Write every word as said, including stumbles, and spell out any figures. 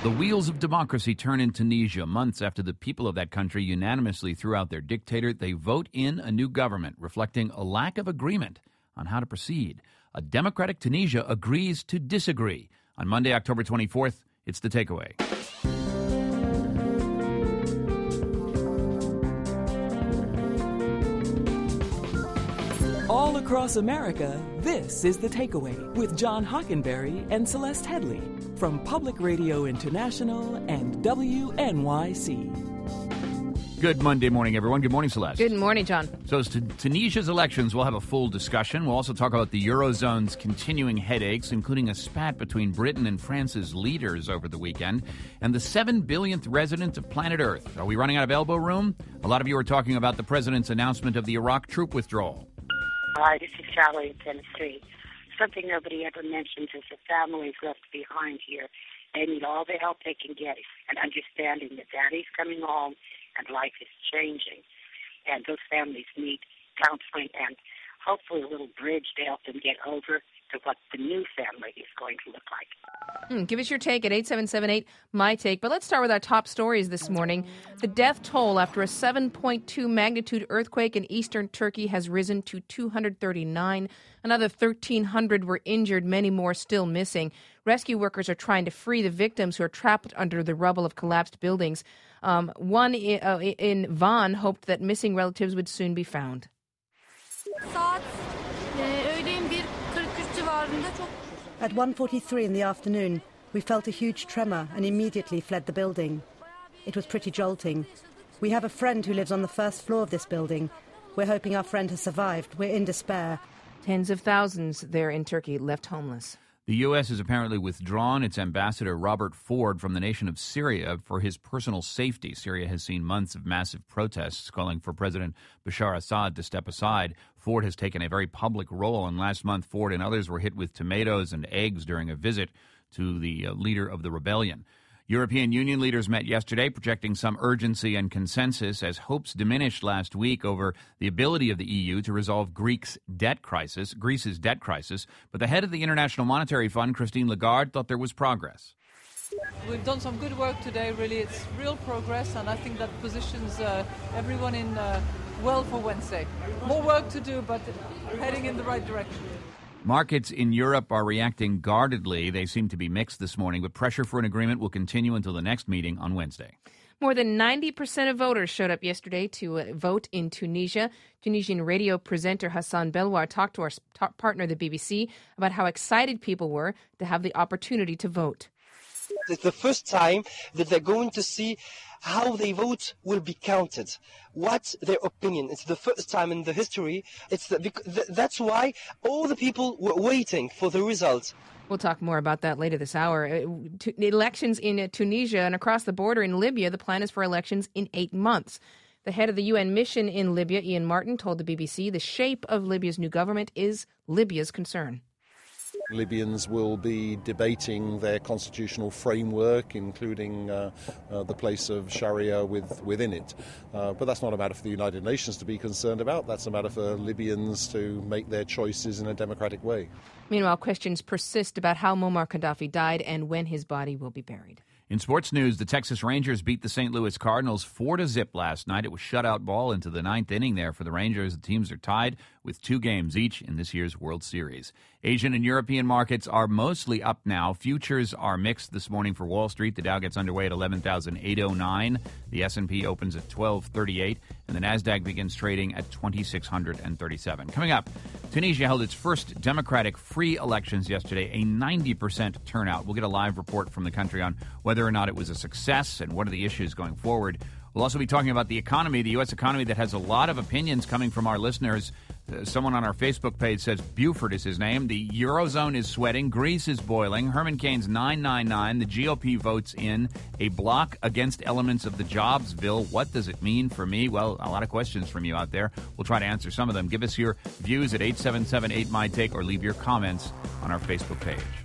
The wheels of democracy turn in Tunisia months after the people of that country unanimously threw out their dictator. They vote in a new government, reflecting a lack of agreement on how to proceed. A democratic Tunisia agrees to disagree. On Monday, October twenty-fourth, it's The Takeaway. All across America, this is The Takeaway with John Hockenberry and Celeste Headley from Public Radio International and W N Y C. Good Monday morning, everyone. Good morning, Celeste. Good morning, John. So as to Tunisia's elections, we'll have a full discussion. We'll also talk about the Eurozone's continuing headaches, including a spat between Britain and France's leaders over the weekend, and the seven billionth resident of planet Earth. Are we running out of elbow room? A lot of you are talking about the president's announcement of the Iraq troop withdrawal. Hi, this is Sally in Tennessee. Something nobody ever mentions is the families left behind here. They need all the help they can get and understanding that daddy's coming home and life is changing. And those families need counseling and hopefully a little bridge to help them get over to what the new family is going to look like. Hmm, give us your take at eight seven seven eight, my take. But let's start with our top stories this morning. The death toll after a seven point two magnitude earthquake in eastern Turkey has risen to two hundred thirty-nine. Another thirteen hundred were injured, many more still missing. Rescue workers are trying to free the victims who are trapped under the rubble of collapsed buildings. Um, one in, uh, in Van hoped that missing relatives would soon be found. At one forty-three in the afternoon, we felt a huge tremor and immediately fled the building. It was pretty jolting. We have a friend who lives on the first floor of this building. We're hoping our friend has survived. We're in despair. Tens of thousands there in Turkey left homeless. The U S has apparently withdrawn its ambassador, Robert Ford, from the nation of Syria for his personal safety. Syria has seen months of massive protests calling for President Bashar Assad to step aside. Ford has taken a very public role, and last month Ford and others were hit with tomatoes and eggs during a visit to the uh, leader of the rebellion. European Union leaders met yesterday, projecting some urgency and consensus as hopes diminished last week over the ability of the E U to resolve Greece's debt crisis, Greece's debt crisis. But the head of the International Monetary Fund, Christine Lagarde, thought there was progress. We've done some good work today, really. It's real progress, and I think that positions uh, everyone in uh, well for Wednesday. More work to do, but heading in the right direction. Markets in Europe are reacting guardedly. They seem to be mixed this morning, but pressure for an agreement will continue until the next meeting on Wednesday. More than ninety percent of voters showed up yesterday to uh, vote in Tunisia. Tunisian radio presenter Hassan Belwar talked to our top partner, the B B C, about how excited people were to have the opportunity to vote. It's the first time that they're going to see how they vote will be counted, what's their opinion. It's the first time in the history. It's the, that's why all the people were waiting for the results. We'll talk more about that later this hour. Uh, t- elections in uh, Tunisia and across the border in Libya, the plan is for elections in eight months. The head of the U N mission in Libya, Ian Martin, told the B B C the shape of Libya's new government is Libya's concern. Libyans will be debating their constitutional framework, including uh, uh, the place of Sharia with, within it. Uh, but that's not a matter for the United Nations to be concerned about. That's a matter for Libyans to make their choices in a democratic way. Meanwhile, questions persist about how Muammar Gaddafi died and when his body will be buried. In sports news, the Texas Rangers beat the Saint Louis Cardinals four to zip last night. It was shutout ball into the ninth inning there for the Rangers. The teams are tied with two games each in this year's World Series. Asian and European markets are mostly up now. Futures are mixed this morning for Wall Street. The Dow gets underway at eleven thousand eight hundred nine. The S and P opens at twelve thirty-eight, and the Nasdaq begins trading at twenty-six hundred thirty-seven. Coming up, Tunisia held its first democratic free elections yesterday, a ninety percent turnout. We'll get a live report from the country on whether or not it was a success and what are the issues going forward. We'll also be talking about the economy, the U S economy that has a lot of opinions coming from our listeners. Uh, someone on our Facebook page says Buford is his name. The Eurozone is sweating. Greece is boiling. Herman Cain's nine nine nine. The G O P votes in a block against elements of the jobs bill. What does it mean for me? Well, a lot of questions from you out there. We'll try to answer some of them. Give us your views at eight seven seven eight, my take or leave your comments on our Facebook page.